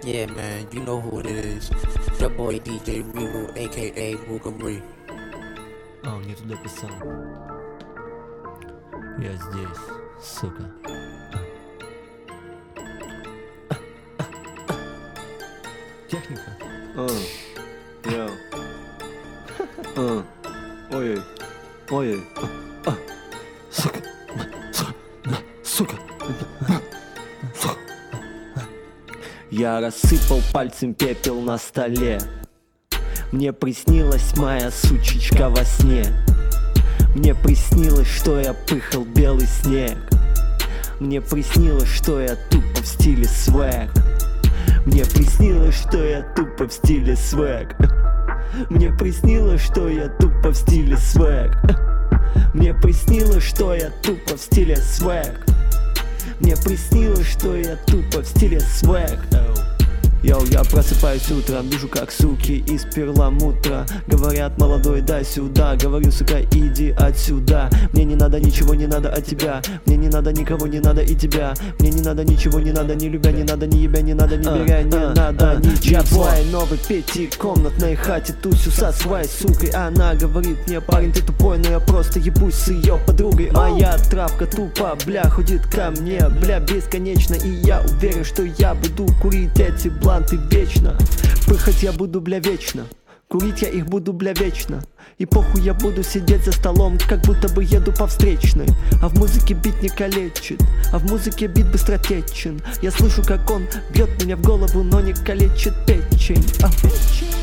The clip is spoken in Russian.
Yeah, man, you know who it is. The boy DJ Ruru, aka Bugabri. А, он не туда писал. Я здесь, сука. Техника. Я. Ой-ой. Ой-ой. Сука. Сука. Я рассыпал пальцем пепел на столе. Мне приснилась моя сучечка во сне. Мне приснилось, что я пыхал белый снег. Мне приснилось, что я тупо в стиле свэг. Мне приснилось, что я тупо в стиле свэг. Мне приснилось, что я тупо в стиле свэг. Мне приснилось, что я тупо в стиле свэг. Мне приснилось, что я тупо в стиле свэг. Йоу, я просыпаюсь утром, вижу, как суки из перламутра говорят: молодой, дай сюда. Говорю: сука, иди отсюда. Мне не надо ничего, не надо от тебя. Мне не надо никого, не надо и тебя. Мне не надо ничего, не надо ни любя, не надо ни ебя, не надо ни беря, не надо ничего. Я в своей новой пятикомнатной хате тусю со своей сукой. Она говорит мне: парень, ты тупой, но я просто ебусь с ее подругой. Моя травка тупо, бля, ходит ко мне, бля, бесконечно. И я уверен, что я буду курить эти бланты вечно. Пыхать я буду, бля, вечно. Курить я их буду, бля, вечно. И похуй, я буду сидеть за столом, как будто бы еду по встречной. А в музыке бит не калечит, а в музыке бит быстротечен. Я слышу, как он бьет меня в голову, но не калечит печень.